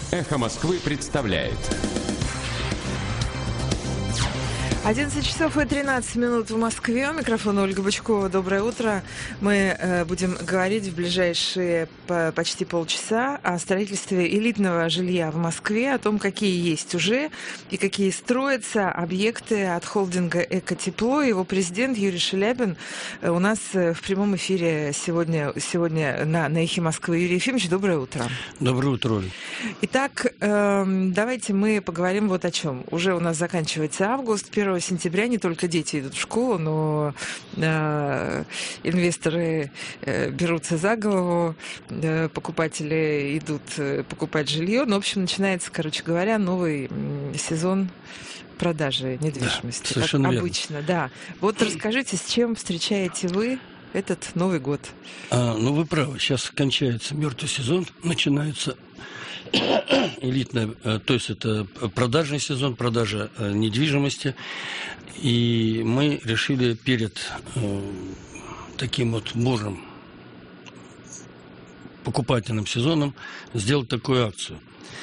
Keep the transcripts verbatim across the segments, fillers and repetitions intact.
«Эхо Москвы» представляет. одиннадцать часов и тринадцать минут в Москве. У микрофона Ольга Бычкова. Доброе утро. Мы э, будем говорить в ближайшие по, почти полчаса о строительстве элитного жилья в Москве, о том, какие есть уже и какие строятся объекты от холдинга «Экотепло». Его президент Юрий Шелябин э, у нас э, в прямом эфире сегодня, сегодня на, на «Эхе Москвы». Юрий Ефимович, доброе утро. Доброе утро, Оля. Итак, э, давайте мы поговорим вот о чем. Уже у нас заканчивается август, первого сентября не только дети идут в школу, но э, инвесторы э, берутся за голову, э, покупатели идут э, покупать жилье. Ну, в общем, начинается, короче говоря, новый э, сезон продажи недвижимости. Да, совершенно как верно. Обычно, да. Вот расскажите, с чем встречаете вы этот Новый год? А, ну, вы правы. Сейчас кончается мертвый сезон, начинается элитная, то есть это продажный сезон, продажа недвижимости. И мы решили перед э, таким вот бурным покупательным сезоном сделать такую акцию.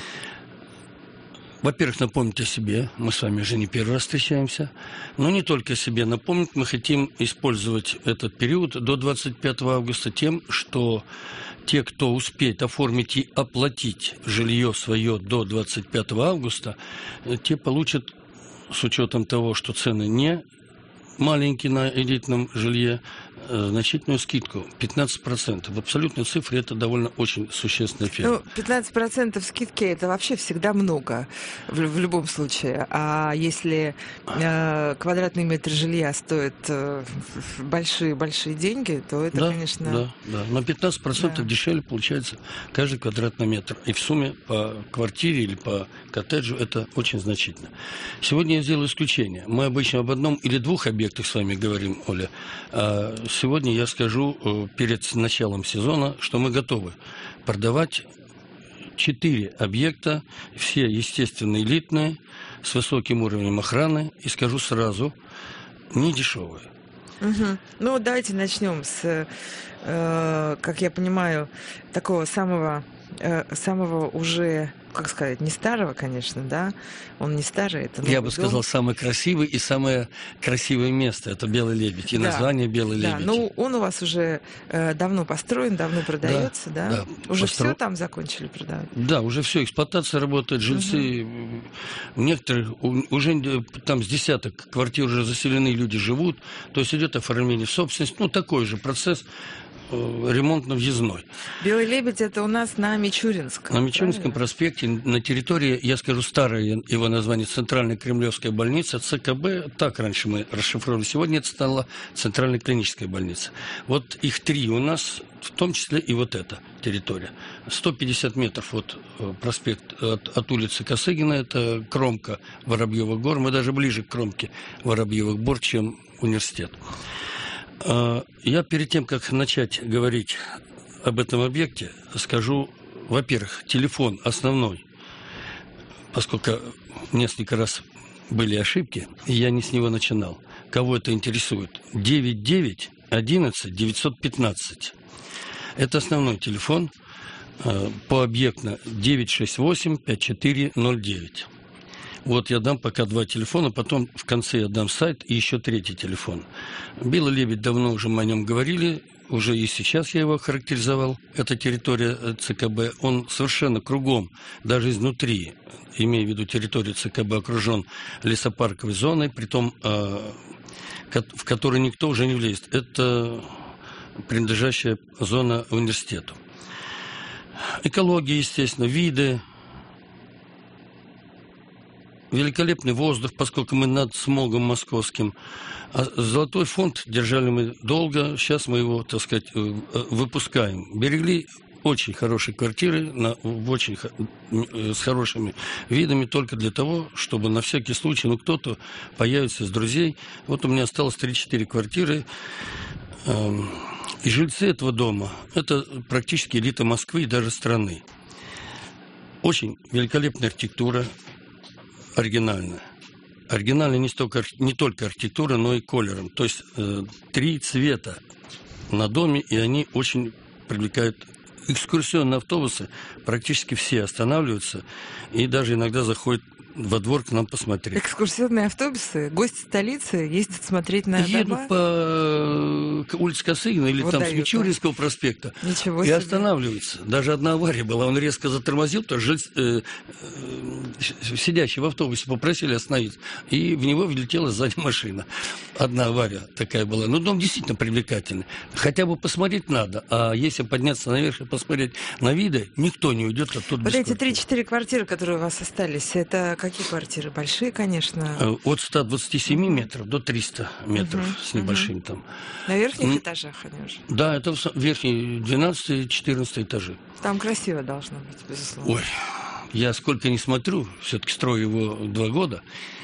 Во-первых, напомнить о себе. Мы с вами уже не первый раз встречаемся. Но не только о себе напомнить. Мы хотим использовать этот период до двадцать пятого августа тем, что те, кто успеет оформить и оплатить жилье свое до двадцать пятого августа, те получат, с учетом того, что цены не маленькие на элитном жилье, значительную скидку пятнадцать процентов. В абсолютной цифре это довольно очень существенный эффект. Ну, пятнадцать процентов скидки это вообще всегда много в, в любом случае. А если э, квадратный метр жилья стоит э, большие-большие деньги, то это, да, конечно... Да, да. Но пятнадцать процентов да. дешевле получается каждый квадратный метр. И в сумме по квартире или по коттеджу это очень значительно. Сегодня я сделаю исключение. Мы обычно об одном или двух объектах с вами говорим, Оля. А сегодня я скажу перед началом сезона, что мы готовы продавать четыре объекта, все, естественно, элитные, с высоким уровнем охраны. И скажу сразу, не дешевые. Угу. Ну, давайте начнем с, э, как я понимаю, такого самого, э, самого уже... как сказать, не старого, конечно, да, он не старый, это новый Я бы дом. сказал, самый красивый и самое красивое место, это «Белый лебедь», и да. название «Белый да. лебедь». Ну, он у вас уже э, давно построен, давно продается, да? да? да уже постро... все там закончили продавать? Да, уже все, эксплуатация работает, жильцы, угу. некоторые, уже там с десяток квартир уже заселены, люди живут, то есть идет оформление собственности, ну, такой же процесс, ремонтно-въездной. «Белый лебедь» — это у нас на Мичуринском. На Мичуринском правильно? проспекте, на территории, я скажу, старое его название, Центральная Кремлевская больница, ЦКБ, так раньше мы расшифровали, сегодня это стала Центральная клиническая больница. Вот их три у нас, в том числе и вот эта территория. сто пятьдесят метров от проспект, от, от улицы Косыгина, это кромка Воробьевых гор, мы даже ближе к кромке Воробьевых гор, чем университет. Я перед тем, как начать говорить об этом объекте, скажу, во-первых, телефон основной, поскольку несколько раз были ошибки, и я не с него начинал. Кого это интересует? девять девять одиннадцать девятьсот пятнадцать. Это основной телефон, по объектно девять шесть восемь пять четыре ноль девять. Вот я дам пока два телефона, потом в конце я дам сайт и еще третий телефон. «Белый лебедь», давно уже мы о нем говорили, уже и сейчас я его характеризовал. Это территория ЦКБ, он совершенно кругом, даже изнутри, имея в виду территорию ЦКБ, окружен лесопарковой зоной, притом в которой никто уже не влезет. Это принадлежащая зона университету. Экология, естественно, виды. Великолепный воздух, поскольку мы над смогом московским. А золотой фонд держали мы долго, сейчас мы его, так сказать, выпускаем. Берегли очень хорошие квартиры на, в очень, с хорошими видами только для того, чтобы на всякий случай, ну, кто-то появится из друзей. Вот у меня осталось три-четыре квартиры. И жильцы этого дома – это практически элита Москвы и даже страны. Очень великолепная архитектура, оригинальная. Оригинальная не, столько, не только архитектура, но и колером. То есть э, три цвета на доме, и они очень привлекают экскурсионные автобусы практически все останавливаются и даже иногда заходят во двор к нам посмотреть. Экскурсионные автобусы, гости столицы ездят смотреть на Едут дома? по улице Косыгина или Вот там с дают, Мичуринского проспекта Ничего и себе. останавливаются. Даже одна авария была, он резко затормозил, потому что э, э, сидящий в автобусе попросили остановиться, и в него влетела сзади машина. Одна авария такая была. Но дом действительно привлекательный. Хотя бы посмотреть надо, а если подняться наверх и посмотреть на виды, никто не уйдет оттуда Вот без эти квартиры. три-четыре квартиры, которые у вас остались, это какие квартиры? Большие, конечно. От ста двадцати семи метров до триста метров Мгм, с небольшим там. На верхних М. этажах они уже. Да, это в верхние двенадцатый-четырнадцатый этажи. Там красиво должно быть, безусловно. Ой, я сколько не смотрю, все-таки строю его два года,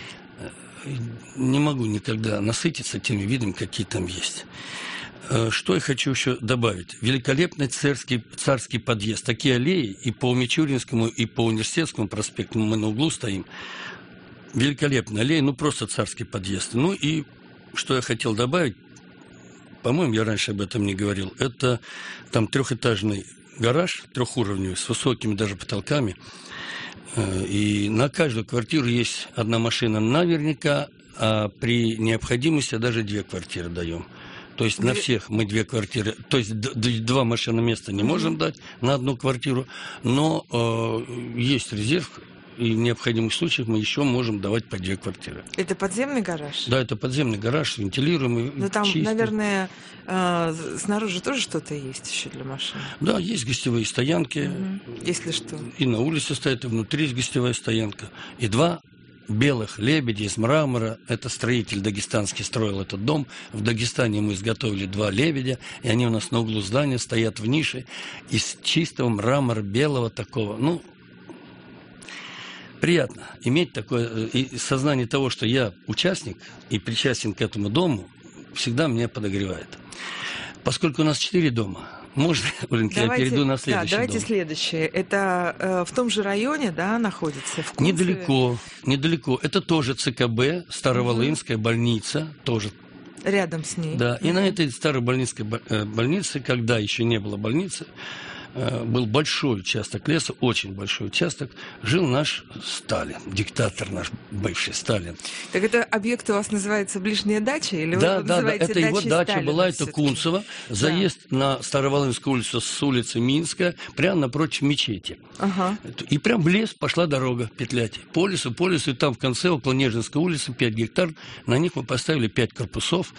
не могу никогда насытиться теми видами, какие там есть. Что я хочу еще добавить? Великолепный царский, царский подъезд. Такие аллеи и по Мичуринскому, и по Университетскому проспекту, мы на углу стоим. Великолепная аллея, ну просто царский подъезд. Ну и что я хотел добавить, по-моему, я раньше об этом не говорил, это там трехэтажный гараж, трехуровневый, с высокими даже потолками. И на каждую квартиру есть одна машина наверняка, а при необходимости даже две квартиры даем. То есть на всех мы две квартиры, то есть два машины места не можем дать на одну квартиру, но э, есть резерв, и в необходимых случаях мы еще можем давать по две квартиры. Это подземный гараж? Да, это подземный гараж, вентилируемый, Но там, чистый. наверное, э, снаружи тоже что-то есть еще для машин? Да, есть гостевые стоянки. Угу. Если что. И на улице стоит, и внутри есть гостевая стоянка. И два белых лебедя из мрамора. Это строитель дагестанский строил этот дом. В Дагестане мы изготовили два лебедя, и они у нас на углу здания стоят в нише из чистого мрамора белого такого. Ну, приятно иметь такое и сознание того, что я участник и причастен к этому дому, всегда меня подогревает. Поскольку у нас четыре дома, можно, Оленька, я перейду на следующий да, давайте дом. следующее. Это э, в том же районе, да, находится? В Кунцеве? Недалеко, недалеко. Это тоже ЦКБ, Староволынская угу. больница, тоже. Рядом с ней. Да, угу. и на этой Староволынской больнице, когда еще не было больницы, был большой участок леса, очень большой участок, жил наш Сталин, диктатор наш бывший Сталин. Так это объект у вас называется «Ближняя дача»? Или да, вы да, да, это его дача Сталина была, это все-таки? Кунцево, заезд да. на Староволынскую улицу с улицы Минская, прямо напротив мечети. Ага. И прям в лес пошла дорога петлять. По лесу, по лесу, и там в конце, около Нежинской улицы, пять гектар, на них мы поставили пять корпусов.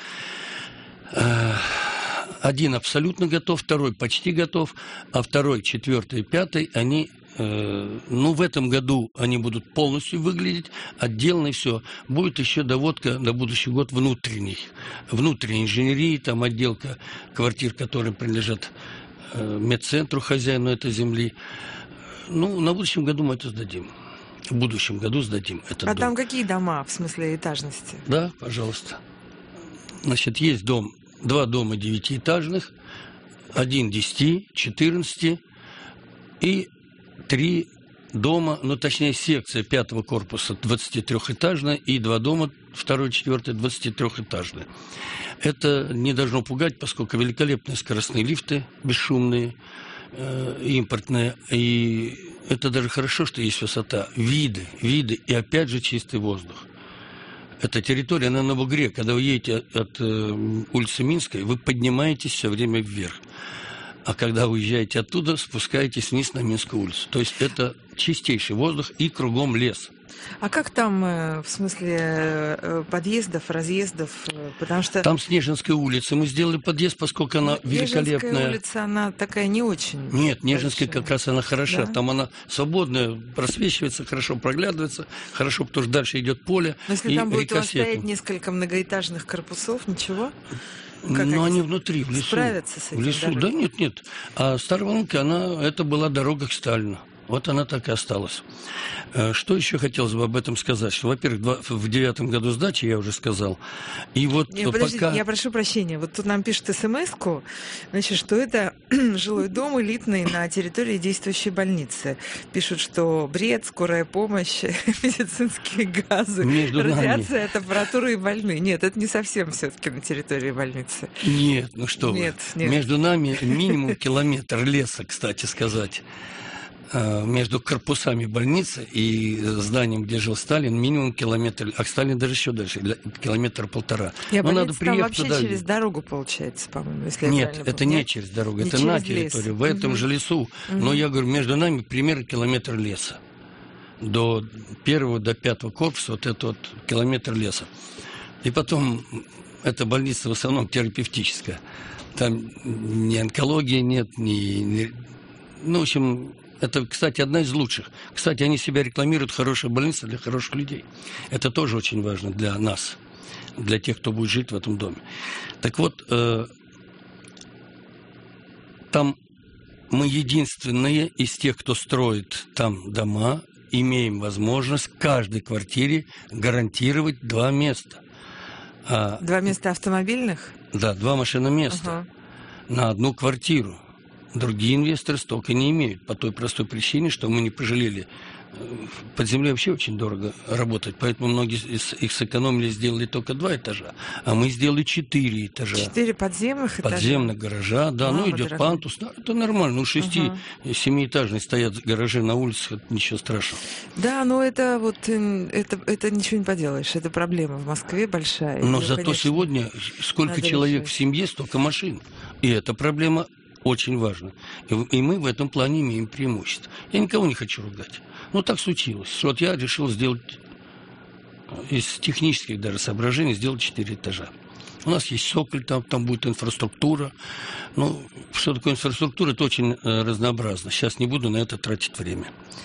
Один абсолютно готов, второй почти готов, а второй, четвертый и пятый, они, э, ну, в этом году они будут полностью выглядеть, отделано и все. Будет еще доводка на будущий год внутренних, внутренней инженерии, там отделка квартир, которые принадлежат э, медцентру, хозяину этой земли. Ну, на будущем году мы это сдадим. В будущем году сдадим этот а дом. Там какие дома, в смысле этажности? Да, пожалуйста. Значит, есть дом. Два дома девятиэтажных, один десяти, четырнадцати и три дома, ну точнее секция пятого корпуса двадцатитрёхэтажная и два дома, второй, четвертый, двадцатитрёхэтажные. Это не должно пугать, поскольку великолепные скоростные лифты, бесшумные, э, импортные, и это даже хорошо, что есть высота, виды, виды и опять же чистый воздух. Эта территория, она на бугре. Когда вы едете от, от э, улицы Минской, вы поднимаетесь все время вверх. А когда вы уезжаете оттуда, спускаетесь вниз на Минскую улицу. То есть это чистейший воздух и кругом лес. А как там, э, в смысле э, подъездов, разъездов? Э, потому что... Там с Нежинской улицы мы сделали подъезд, поскольку она великолепная. Нежинская улица, она такая не очень. Нет, Нежинская большая. как раз она хороша. Да? Там она свободная, просвечивается, хорошо проглядывается, хорошо, потому что дальше идет поле. Но если и там будет у вас река стоять Сету. несколько многоэтажных корпусов, ничего? Как Но они они внутри, в лесу. справятся с этим В лесу, дорогой? да, нет, нет. А Староволынка, она, это была дорога к Сталину. вот она так и осталась. Что еще хотелось бы об этом сказать? Что, во-первых, в девятом году сдачи, я уже сказал. И вот Не, подождите, пока... я прошу прощения. Вот тут нам пишут смс-ку, значит, что это жилой дом элитный на территории действующей больницы. Пишут, что бред, скорая помощь, медицинские газы, Между радиация, нами... температура и больные. Нет, это не совсем все-таки на территории больницы. Нет, ну что нет, вы. Нет. Между нами минимум километр леса, кстати сказать. Между корпусами больницы и зданием, где жил Сталин, минимум километр, а Сталин даже еще дальше, километр полтора. Я Но надо приехать вообще туда. Через дорогу, получается, по-моему, если Нет, я это помню. не через дорогу, не это через на лес. территории, в этом угу. же лесу. Угу. Но я говорю, между нами примерно километр леса. До первого, до пятого корпуса, вот это вот километр леса. И потом, эта больница в основном терапевтическая. Там ни онкологии нет, ни... ни... Ну, в общем... Это, кстати, одна из лучших. Кстати, они себя рекламируют, хорошая больница для хороших людей. Это тоже очень важно для нас, для тех, кто будет жить в этом доме. Так вот, э, там мы единственные из тех, кто строит там дома, имеем возможность в каждой квартире гарантировать два места. А, два места автомобильных? Да, два машиноместа Ага. на одну квартиру. Другие инвесторы столько не имеют, по той простой причине, что мы не пожалели. Под землей вообще очень дорого работать, поэтому многие из их сэкономили, сделали только два этажа, а мы сделали четыре этажа. Четыре подземных этажа? Подземных гаража, да, Мама ну идет дорогая. пантус, да, это нормально, ну шести-семиэтажные стоят гаражи на улицах, это ничего страшного. Да, но это вот, э, это, это ничего не поделаешь, это проблема в Москве большая. Но Её, зато конечно, сегодня сколько надо человек решать. в семье, столько машин, и эта проблема очень важна. И, и мы в этом плане имеем преимущество. Я никого не хочу ругать. Ну, так случилось. Вот я решил сделать из технических даже соображений сделать четыре этажа. У нас есть соколь, там, там будет инфраструктура. Ну, что такое инфраструктура, это очень э, разнообразно. Сейчас не буду на это тратить время.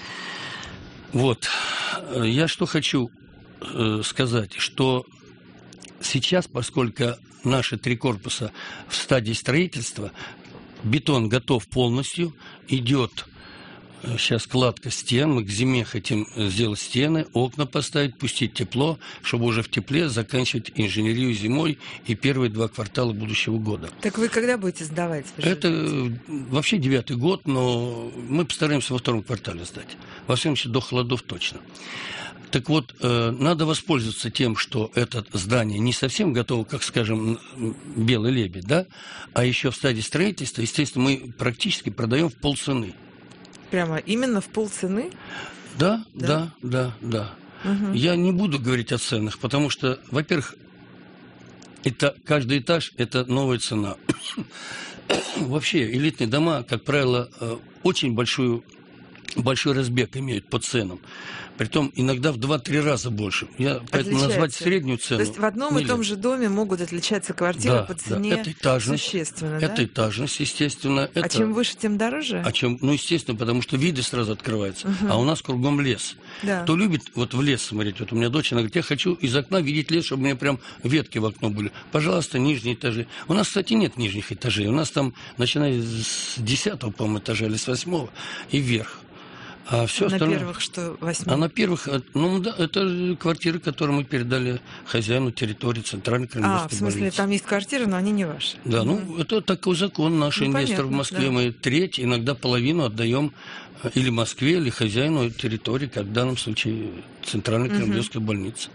Вот. Я что хочу э, сказать, что сейчас, поскольку наши три корпуса в стадии строительства, бетон готов полностью, идет сейчас кладка стен, мы к зиме хотим сделать стены, окна поставить, пустить тепло, чтобы уже в тепле заканчивать инженерию зимой и первые два квартала будущего года. Так вы когда будете сдавать? Это вообще девятый год, но мы постараемся во втором квартале сдать. Во всяком случае, до холодов точно. Так вот, э, надо воспользоваться тем, что это здание не совсем готово, как, скажем, «Белый лебедь», да, а еще в стадии строительства, естественно, мы практически продаем в полцены. Прямо именно в полцены? Да, Да? да, да, да. Угу. Я не буду говорить о ценах, потому что, во-первых, это, каждый этаж – это новая цена. Вообще, элитные дома, как правило, очень большую, большой разбег имеют по ценам. Притом иногда в два-три раза больше. Я поэтому назвать среднюю цену. То есть в одном нельзя. И том же доме могут отличаться квартиры Да, по цене да. Это этажность, существенно, это да? этажность, естественно. А это... чем выше, тем дороже? А чем, ну, естественно, потому что виды сразу открываются. Угу. А у нас кругом лес. Да. Кто любит вот в лес смотреть? Вот у меня дочь, она говорит, я хочу из окна видеть лес, чтобы у меня прям ветки в окно были. Пожалуйста, нижние этажи. У нас, кстати, нет нижних этажей. У нас там, начиная с десятого, по-моему, этажа или с восьмого и вверх. А все на остальное... первых что, восьмом? А на первых, ну да, это квартиры, которые мы передали хозяину территории Центральной Кремлевской А, в смысле, больницы. там есть квартиры, но они не ваши? Да, Угу. ну это такой закон наш, Ну, инвестор понятно, в Москве. да. Мы треть, иногда половину отдаем или Москве, или хозяину территории, как в данном случае Центральной Кремлевской угу. больницы.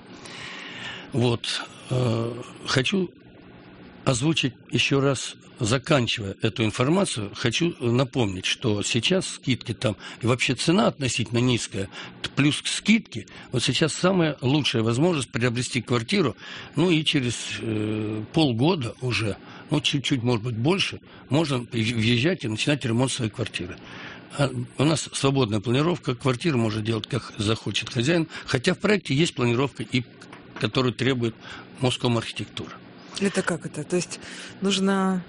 Вот. Хочу озвучить еще раз, заканчивая эту информацию, хочу напомнить, что сейчас скидки там, и вообще цена относительно низкая, плюс к скидке, вот сейчас самая лучшая возможность приобрести квартиру, ну и через э, полгода уже, ну чуть-чуть, может быть, больше, можно въезжать и начинать ремонт своей квартиры. А у нас свободная планировка, квартиру может делать, как захочет хозяин, хотя в проекте есть планировка, и, которую требует Моском архитектура. Это как это? То есть нужно...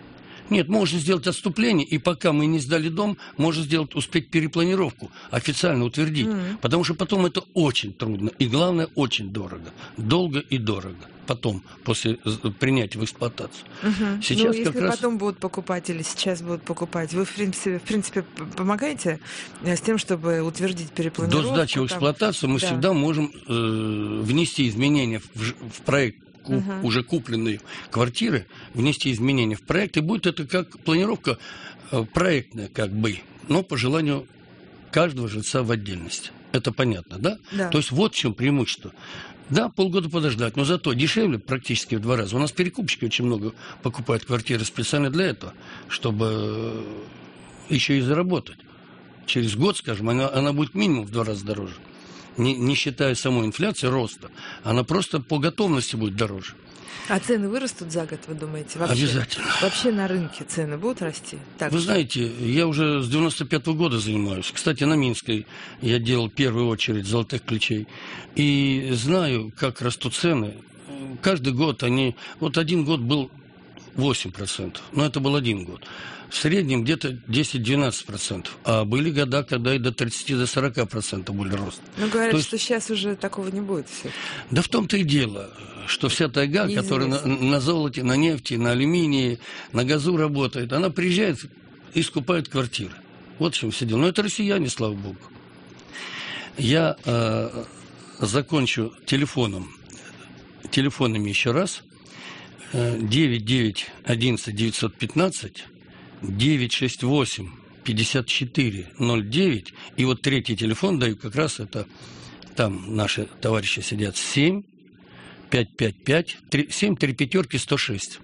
Нет, можно сделать отступление, и пока мы не сдали дом, можно сделать, успеть перепланировку, официально утвердить. Mm-hmm. Потому что потом это очень трудно. И главное, очень дорого. Долго и дорого. Потом, после принятия в эксплуатацию. Uh-huh. Сейчас ну, если как раз... потом будут покупать или сейчас будут покупать, вы, в принципе, в принципе помогаете с тем, чтобы утвердить перепланировку? До сдачи в эксплуатацию там... мы да. всегда можем э, внести изменения в, в проект куп, uh-huh. уже купленной квартиры, внести изменения в проект, и будет это как планировка э, проектная, как бы, но по желанию каждого жильца в отдельности. Это понятно, да? Да. То есть вот в чем преимущество. Да, полгода подождать, но зато дешевле практически в два раза. У нас перекупщики очень много покупают квартиры специально для этого, чтобы еще и заработать. Через год, скажем, она, она будет минимум в два раза дороже. Не, не считая самой инфляции, роста. Она просто по готовности будет дороже. А цены вырастут за год, вы думаете? Вообще? Обязательно. Вообще на рынке цены будут расти? Так вы что... знаете, я уже с девяносто пятого года занимаюсь. Кстати, на Минской я делал первую очередь золотых ключей. И знаю, как растут цены. Каждый год они... Вот один год был восемь процентов. Но это был один год. В среднем где-то десять-двенадцать процентов. А были года, когда и до тридцати сорока процентов были рост. Ну, говорят, есть... что сейчас уже такого не будет. Все. Да в том-то и дело, что вся тайга, неизвестно, которая на, на золоте, на нефти, на алюминии, на газу работает, она приезжает и скупает квартиры. Вот в чем все дело. Но это россияне, слава богу. Я э, закончу телефоном, телефонами еще раз. девять девять одиннадцать девятьсот пятнадцать, девять шесть восемь пятьдесят четыре ноль девять. И вот третий телефон даю, как раз это там наши товарищи сидят, семь пять пять пять семь три пятерки сто шесть.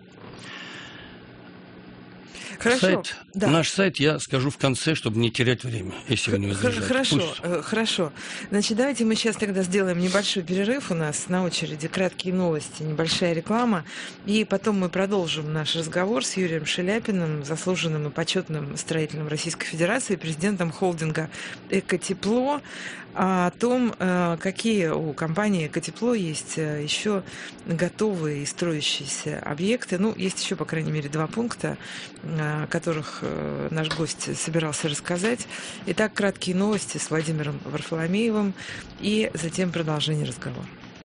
Хорошо, сайт, да. Наш сайт я скажу в конце, чтобы не терять время, если вы не возражаете. Хорошо, Пусть. хорошо. Значит, давайте мы сейчас тогда сделаем небольшой перерыв. У нас на очереди краткие новости, небольшая реклама. И потом мы продолжим наш разговор с Юрием Шеляпиным, заслуженным и почетным строителем Российской Федерации, президентом холдинга «Экотепло», о том, какие у компании «Экотепло» есть еще готовые и строящиеся объекты. Ну, есть еще, по крайней мере, два пункта, о которых наш гость собирался рассказать. Итак, краткие новости с Владимиром Варфоломеевым и затем продолжение разговора.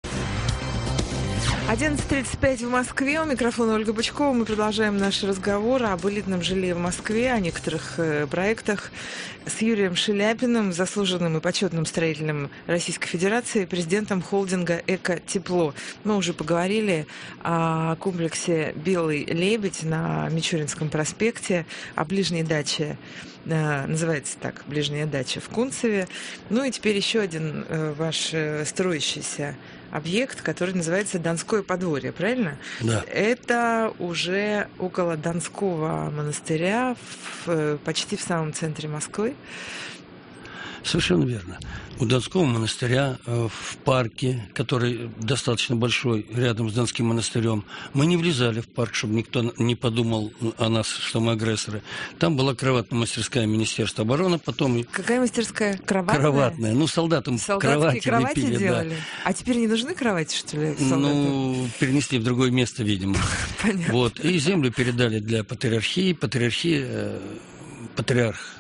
одиннадцать тридцать пять в Москве. У микрофона Ольга Бычкова. Мы продолжаем наши разговоры об элитном жилье в Москве, о некоторых э, проектах с Юрием Шеляпиным, заслуженным и почетным строителем Российской Федерации, президентом холдинга «Экотепло». Мы уже поговорили о комплексе «Белый лебедь» на Мичуринском проспекте, о ближней даче, э, называется так, ближняя дача в Кунцеве. Ну и теперь еще один э, ваш э, строящийся объект, который называется Донское подворье, правильно? Да. Это уже около Донского монастыря, в, почти в самом центре Москвы. Совершенно верно. У Донского монастыря в парке, который достаточно большой, рядом с Донским монастырем, мы не влезали в парк, чтобы никто не подумал о нас, что мы агрессоры. Там была кроватная мастерская Министерства обороны, потом... Какая мастерская? Кроватная? Кроватная. Ну, солдатам кровати, кровати лепили, делали? Да. А теперь не нужны кровати, что ли, солдатам? Ну, перенесли в другое место, видимо. Понятно. Вот. И землю передали для патриархии. Патриархия, патриарх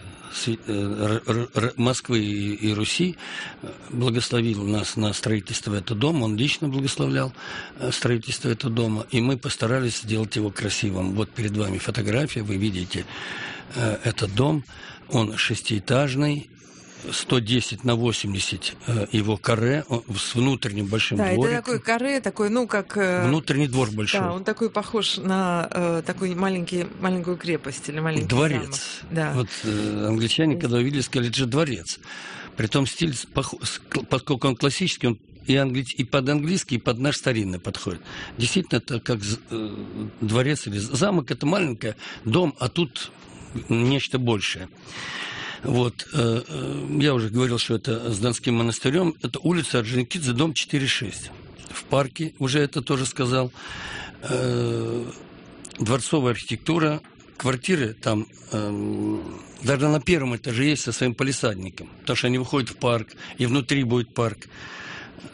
Москвы и Руси благословил нас на строительство этого дома. Он лично благословлял строительство этого дома. И мы постарались сделать его красивым. Вот перед вами фотография. Вы видите этот дом. Он шестиэтажный. сто десять на восемьдесят его каре с внутренним большим да, двориком. Да, это такой каре, такой, ну, как... Внутренний двор большой. Да, он такой похож на э, такой маленький, маленькую крепость или маленький дворец. замок. Да. Вот э, англичане, когда увидели, сказали, это же дворец. Притом стиль, поскольку он классический, он и, англи... и под английский, и под наш старинный подходит. Действительно, это как э, дворец или замок, это маленький дом, а тут нечто большее. Вот, э, я уже говорил, что это с Донским монастырем. Это улица Орджоникидзе, дом четыре шесть. В парке, уже это тоже сказал. Э, дворцовая архитектура. Квартиры там э, даже на первом этаже есть со своим палисадником. Потому что они выходят в парк, и внутри будет парк.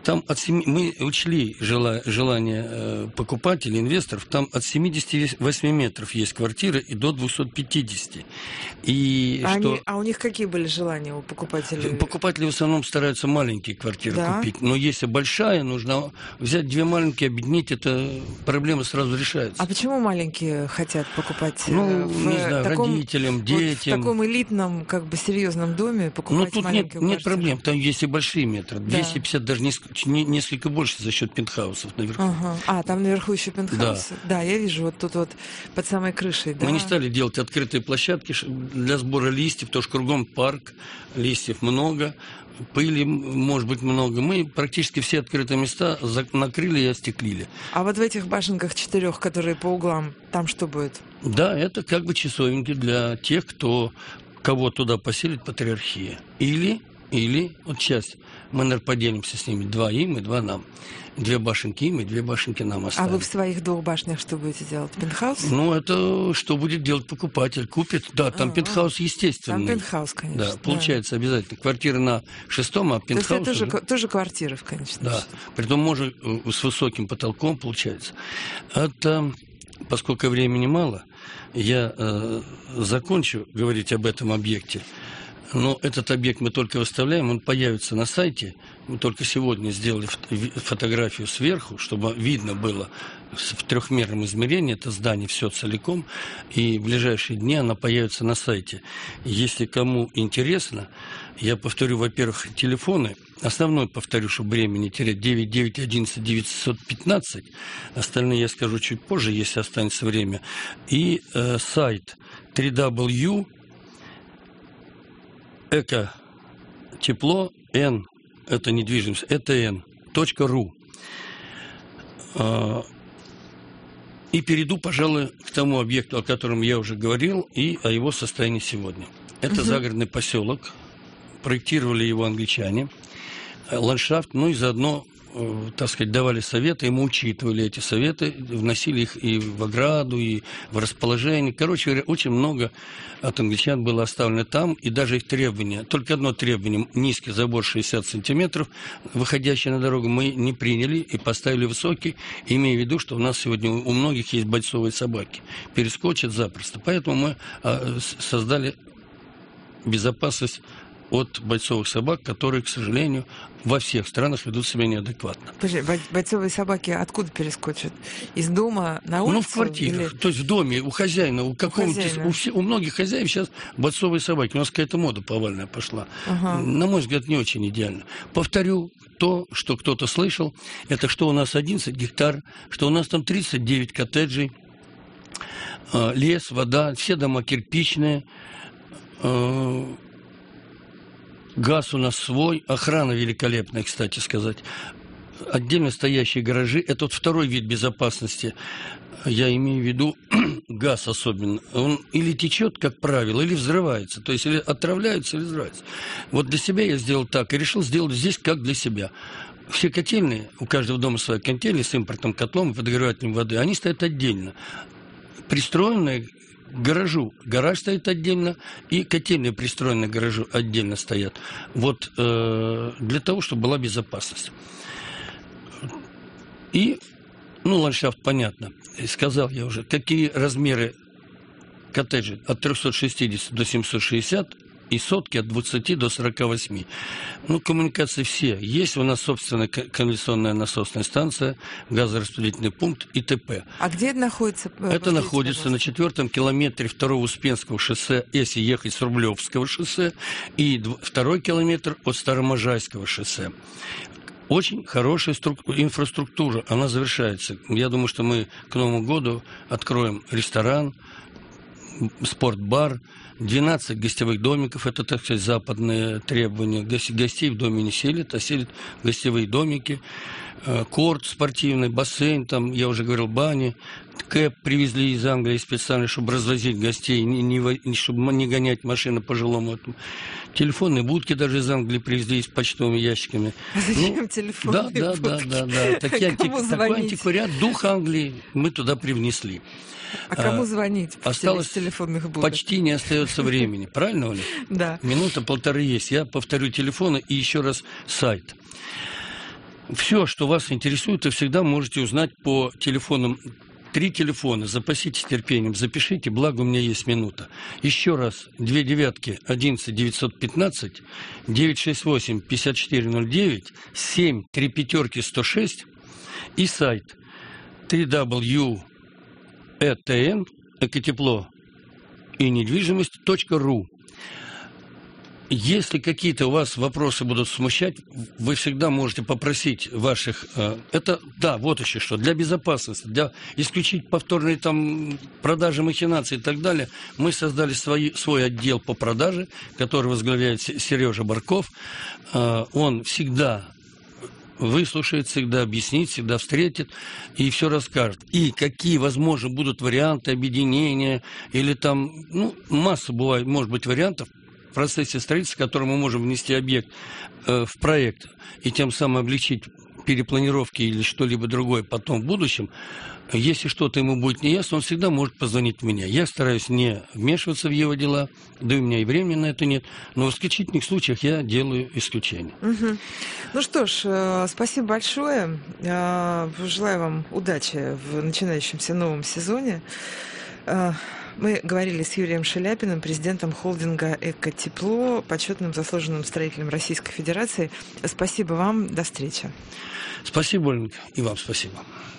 Там от семи... Мы учли жела... желание э, покупателей, инвесторов. Там от семидесяти восьми метров есть квартиры и до двухсот пятидесяти. И а, что... они... а у них какие были желания у покупателей? Покупатели в основном стараются маленькие квартиры да? купить. Но если большая, нужно взять две маленькие, объединить, это проблема сразу решается. А почему маленькие хотят покупать? Ну, в не знаю, таком, родителям, вот детям. в таком элитном, как бы серьезном доме покупать Ну, тут нет, маленькую нет квартиру? проблем. Там есть и большие метры. Да. двести пятьдесят, даже несколько, несколько больше за счет пентхаусов наверху. Ага. А, там наверху еще пентхаус? Да. Да, я вижу вот тут вот под самой крышей. Да. Мы не стали делать открытые площадки для сбора листьев, потому что кругом парк, листьев много, пыли может быть много. Мы практически все открытые места накрыли и остеклили. А вот в этих башенках четырех, которые по углам, там что будет? Да, это как бы часовенки для тех, кто, кого туда поселит патриархия. Или, или, вот часть, мы, наверное, поделимся с ними, два им и два нам. Две башенки им и две башенки нам оставим. А вы в своих двух башнях что будете делать? Пентхаус? Ну, это что будет делать покупатель? Купит? Да, там А-а-а. пентхаус естественный. Там пентхаус, конечно. Да, получается да. обязательно. Квартира на шестом, а пентхаус... То есть это уже... тоже, тоже квартира, конечно. Да, притом может с высоким потолком получается. Это, поскольку времени мало, я э, закончу говорить об этом объекте. Но этот объект мы только выставляем, он появится на сайте. Мы только сегодня сделали фотографию сверху, чтобы видно было в трехмерном измерении это здание все целиком. И в ближайшие дни она появится на сайте. Если кому интересно, я повторю, во-первых, телефоны. Основной, повторю, чтобы время не терять, девять девять одиннадцать девятьсот пятнадцать. Остальные я скажу чуть позже, если останется время. И э, сайт три дабл ю Эко тепло Н, это недвижимость, это Н, точка ру. И перейду, пожалуй, к тому объекту, о котором я уже говорил, и о его состоянии сегодня. Это угу. загородный поселок, проектировали его англичане, ландшафт, ну и заодно, так сказать, давали советы, и мы учитывали эти советы, вносили их и в ограду, и в расположение. Короче говоря, очень много от англичан было оставлено там, и даже их требования. Только одно требование, низкий забор шестьдесят сантиметров, выходящий на дорогу, мы не приняли и поставили высокий, имея в виду, что у нас сегодня у многих есть бойцовые собаки. Перескочат запросто. Поэтому мы создали безопасность от бойцовых собак, которые, к сожалению, во всех странах ведут себя неадекватно. Подожди, бойцовые собаки откуда перескочат? Из дома на улицу? Ну, в квартирах. Или... То есть в доме, у хозяина, у какого-то... У, все, у многих хозяев сейчас бойцовые собаки. У нас какая-то мода повальная пошла. Ага. На мой взгляд, не очень идеально. Повторю то, что кто-то слышал. Это что у нас одиннадцать гектар, что у нас там тридцать девять коттеджей, лес, вода, все дома кирпичные, газ у нас свой, охрана великолепная, кстати сказать. Отдельно стоящие гаражи. Это вот второй вид безопасности. Я имею в виду газ особенно. Он или течет, как правило, или взрывается. То есть или отравляется, или взрывается. Вот для себя я сделал так и решил сделать здесь как для себя. Все котельные, у каждого дома своя котельная с импортным котлом и подогревателем воды, они стоят отдельно. Пристроенные к гаражу. Гараж стоит отдельно, и котельные, пристроенные к гаражу, отдельно стоят. Вот э, для того, чтобы была безопасность. И, ну, ландшафт понятно. Сказал я уже, какие размеры коттеджей от трёхсот шестидесяти до семисот шестидесяти, и сотки от двадцати до сорока восьми. Ну, коммуникации все. Есть у нас собственная канализационная насосная станция, газораспределительный пункт и т.п. А где это находится? Это находится на четвертом километре второго Успенского шоссе, если ехать с Рублевского шоссе, и второй километр от Староможайского шоссе. Очень хорошая инфраструктура, она завершается. Я думаю, что мы к Новому году откроем ресторан, спортбар, двенадцать гостевых домиков, это, так сказать, западные требования. Гостей в доме не селят, а селят гостевые домики. Корт спортивный, бассейн, там, я уже говорил, бани. Кэп привезли из Англии специально, чтобы развозить гостей, не, не, чтобы не гонять машины по жилому этому. Телефонные будки даже из Англии привезли с почтовыми ящиками. А зачем ну, телефонные да, будки? Да, да, да, да. Такие, такой антиквариат, дух Англии мы туда привнесли. А кому звонить? Осталось телефонных будок? Почти не остается времени. Правильно, Оля? Да. Минута полторы есть. Я повторю телефоны и еще раз сайт. Все, что вас интересует, вы всегда можете узнать по телефонам. Три телефона, запаситесь терпением, запишите, благо у меня есть минута. Еще раз, две девятки, одиннадцать девятьсот пятнадцать, девятьсот шестьдесят восемь пятьдесят четыре ноль девять, семь, три пятерки сто шесть и сайт три дабл ю точка и ти эн, экотепло и недвижимость точка ру. Если какие-то у вас вопросы будут смущать, вы всегда можете попросить ваших... Э, это, да, вот еще что. Для безопасности, для исключить повторные там продажи, махинации и так далее, мы создали свои, свой отдел по продаже, который возглавляет Сережа Барков. Э, он всегда выслушает, всегда объяснит, всегда встретит и все расскажет. И какие, возможно, будут варианты объединения или там... Ну, масса бывает, может быть, вариантов в процессе строительства, который мы можем внести объект э, в проект и тем самым облегчить перепланировки или что-либо другое потом в будущем. Если что-то ему будет неясно, он всегда может позвонить мне. Я стараюсь не вмешиваться в его дела, да и у меня и времени на это нет, но в исключительных случаях я делаю исключение. Угу. Ну что ж, э, спасибо большое. Э, желаю вам удачи в начинающемся новом сезоне. Э, Мы говорили с Юрием Шаляпиным, президентом холдинга «Экотепло», почетным заслуженным строителем Российской Федерации. Спасибо вам. До встречи. Спасибо, Оленька. И вам спасибо.